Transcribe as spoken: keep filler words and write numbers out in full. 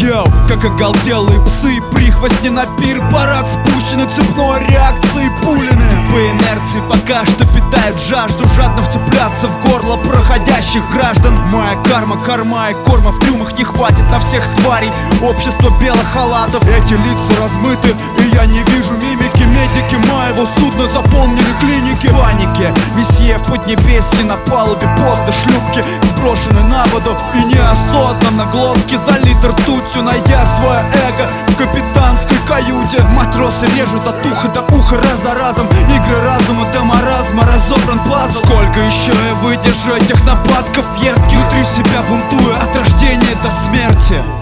Йоу, как оголделые псы, прихвостни на пир, парад спущены цепной реакции пулины. По инерции пока что питают жажду жадно вцепляться в горло проходящих граждан. Моя карма, корма и корма в трюмах не хватит на всех тварей. Общество белых халатов, эти лица размыты, и я не вижу мимики. Медики моего судна заполнили клиники. В панике, месье в поднебесье, на палубе поста шлюпки сброшены на воду, и неосознанно глотки залиты ртутью, найдя свое эго в капитанской каюте. Матросы режут от уха до уха раз за разом, игры разума до маразма, разобран пазл. Сколько еще я выдержу этих нападков едких, внутри себя бунтую от рождения до смерти.